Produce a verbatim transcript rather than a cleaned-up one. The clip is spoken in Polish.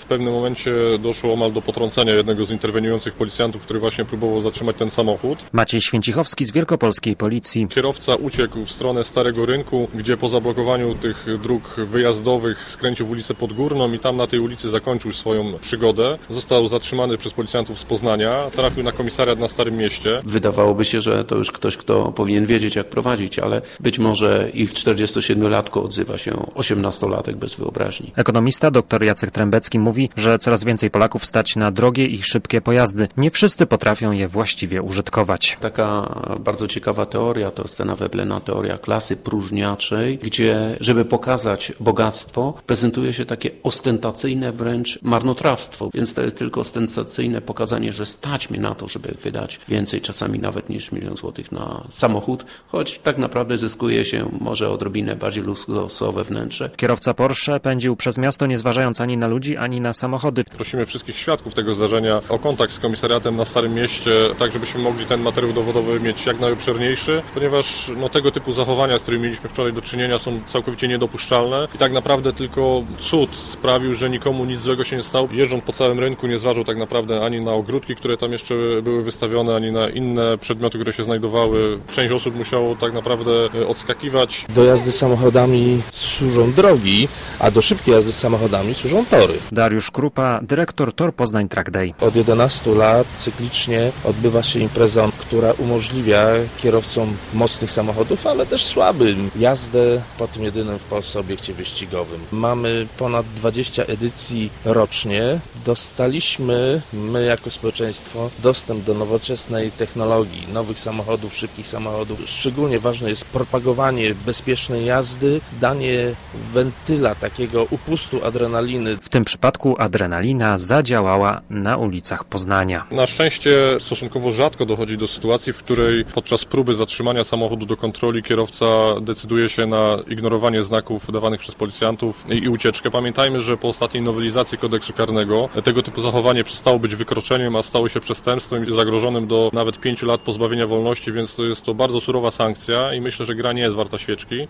pewnym momencie doszło omal do potrącenia jednego z interweniujących policjantów, który właśnie próbował zatrzymać ten samochód. Maciej Święcichowski z Wielkopolskiej Policji. Kierowca uciekł w stronę Starego Rynku, gdzie po zablokowaniu tych dróg wyjazdowych skręcił w ulicę Podgórną i tam na tej ulicy zakończył swoją przygodę. Został zatrzymany przez policjantów z Poznania, trafił na komisariat na Starym Mieście. Wydawałoby się, że to już ktoś, kto powinien wiedzieć, jak prowadzić, ale być może i w czterdziestosiedmiolatku odzywa się osiemnastolatek bez wyobraźni. Ekonomista dr Jacek Trębecki mówi, że coraz więcej Polaków stać na drogie i szybkie pojazdy. Nie wszyscy potrafią je właściwie użytkować. Taka bardzo ciekawa teoria to scena Weblena, teoria klasy próżniaczej, gdzie, żeby pokazać bogactwo, prezentuje się takie ostentacyjne wręcz marnotrawstwo. Więc to jest tylko ostentacyjne pokazanie, że stać mnie na to, żeby wydać więcej, czasami nawet niż milion złotych na samochód, choć tak naprawdę zyskuje się może odrobinę bardziej luksusowe wnętrze. Kierowca Porsche pędził przez miasto, nie zważając ani na ludzi, ani na samochody. Prosimy wszystkich świadków tego zdarzenia o kontakt z komisariatem na Starym Mieście, tak żebyśmy mogli ten materiał dowodowy mieć jak najobszerniejszy, ponieważ no, tego typu zachowania, z którymi mieliśmy wczoraj do czynienia, są całkowicie niedopuszczalne i tak naprawdę tylko cud sprawił, że nikomu nic złego się nie stało. Jeżdżąc po całym rynku nie zważał tak naprawdę ani na ogródki, które tam jeszcze były wystawione, ani na inne przedmioty, które się znajdowały. Część osób musiało tak naprawdę odskakiwać. Do jazdy samochodami służą drogi, a do szybkiej jazdy samochodami służą tory. Dariusz Krupa, dyrektor Tor Poznań Track Day. Od jedenastu lat cyklicznie odbywa się impreza, która umożliwia kierowcom mocnych samochodów, ale też słabym, jazdę po tym jedynym w Polsce obiekcie wyścigowym. Mamy ponad dwadzieścia edycji rocznie. Dostaliśmy, my jako społeczeństwo, dostęp do nowoczesnej technologii, nowych samochodów, szybkich samochodów. Szczególnie ważne jest propagowanie bezpiecznej jazdy, danie wentyla, takiego upustu adrenaliny. W tym przypadku adrenalina zadziałała na ulicach Poznania. Na szczęście stosunkowo rzadko dochodzi do sytuacji, w której podczas próby zatrzymania samochodu do kontroli kierowca decyduje się na ignorowanie znaków dawanych przez policjantów i ucieczkę. Pamiętajmy, że po ostatniej nowelizacji kodeksu karnego tego typu zachowanie przestało być wykroczeniem, a stało się przestępstwem zagrożonym do nawet pięciu lat pozbawienia wolności, więc to jest to bardzo surowa sankcja i myślę, że gra nie jest warta świeczki.